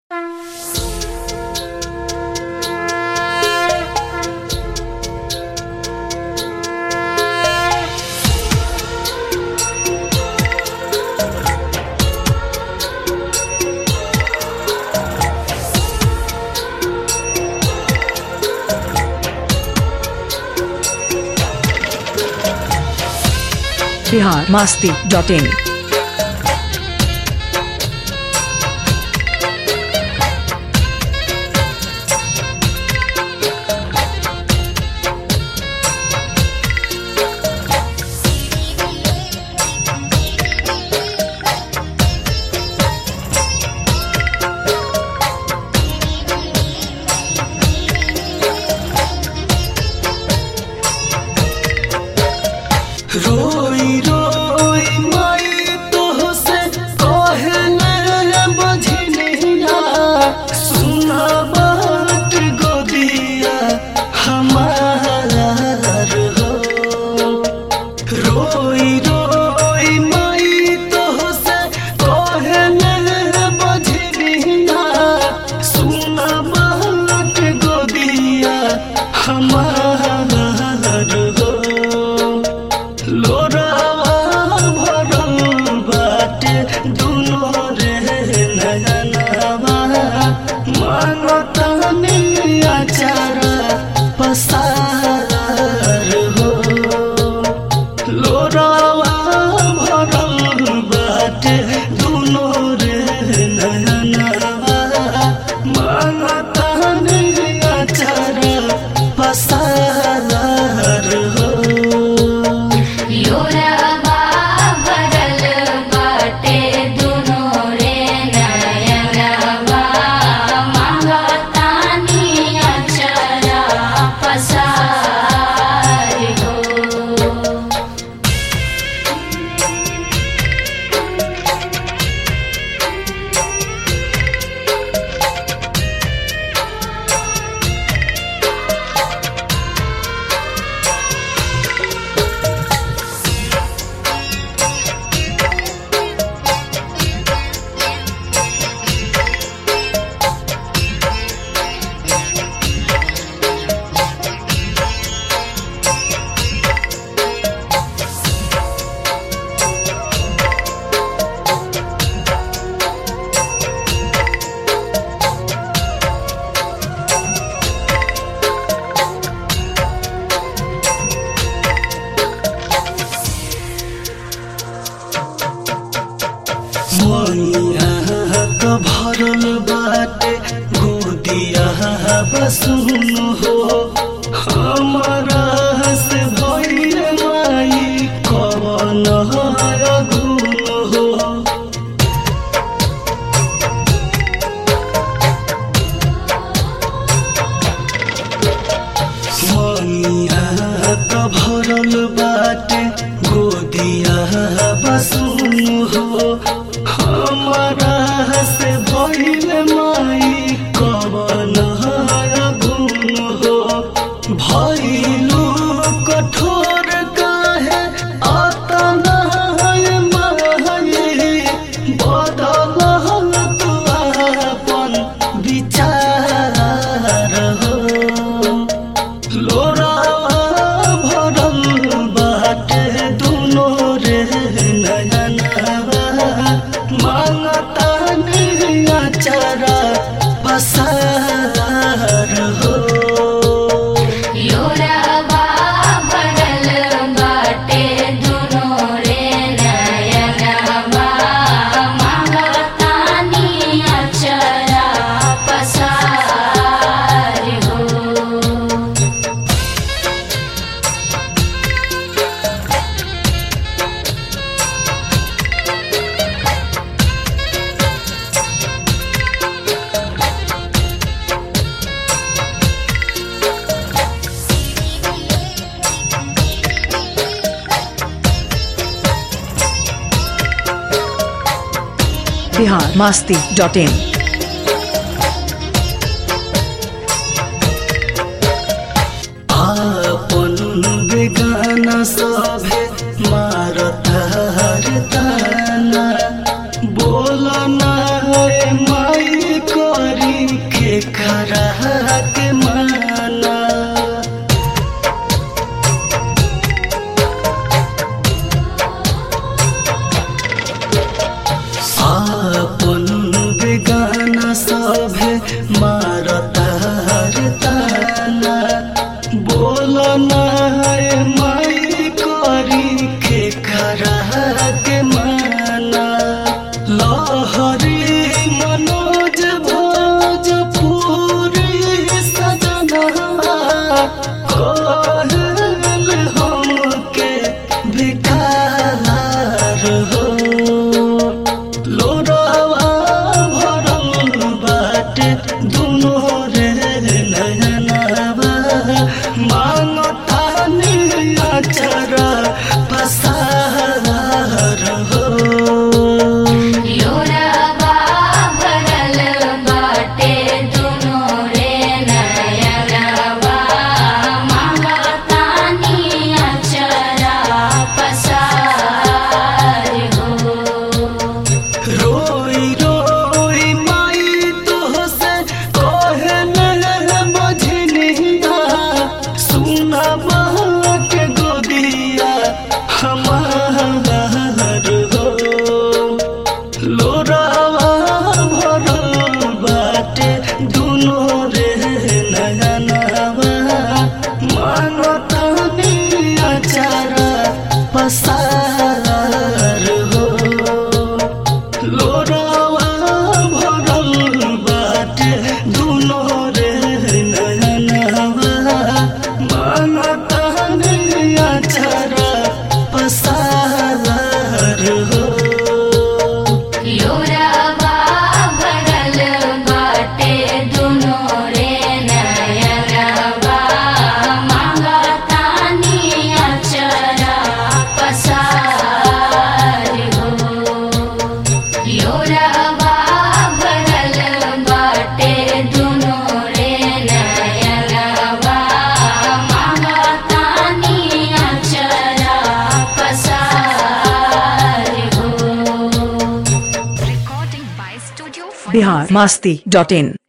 biharmasti.in रोई रोई माई तोहसे कहले बझनिया सुना बाट गोदिया हमार हो। रोई रोई माई तोहसे कहले बझनिया सुना बाट गोदिया हमार हो। लोरावा भरल बाटे दुनो रे नयनवा मांगतानी आचारा पसार हो। लोरावा भरल बाटे दुनो रे नयनवा मांगतानी आचारा पसार हो। मोनिया तो भरल बाटे गोदिया बसुन हो। हमारा से भइल माई कवन गुण हो। मोनिया तो भरल बाटे गोदिया बसुन हो। हमारा से भइल माई कवन गुण हो। भइलू कठोर काहे अतना माई बदलल तू अपन विचार हो। लोरावा भरल बाटे दुनो रे नयनवा मांगतानी आचारा पसार हो। लोरावा भरल बाटे दुनो रे नयनवा मांगतानी आचारा पसार हो। biharmasti.in आपन बेगाना सभे मारता ताना बोलना माई कह खरा के माना आपन बेगाना सभे मारता रे ताना बोलना है माई करी के खरा के माना लहरी मनोज भोजपुरी सजना कहल हमके बेकार हो लोरावा भरल बाटे दुनो रे नयनवा मांगता निचरा पसार हो लोरावा भरल बाटे दुनो रे नयनवा मांगता निचरा पसार हो रोई रोई माई तोहसे कहल मझनिया सुना के गोदिया हमार हो लोरावा भरल बाटे दुनो रे नयनवा मांगता निचरा पसार हो लोरावा भरल बाटे दुनो रे नयनवा मांगता निचरा पसार हो लोरावा भरल बाटे दुनो रे नयनवा मांगता निचरा पसार हो लोरावा भरल बाटे दुनो रे नयनवा मांगता निचरा पसार हो biharmasti.in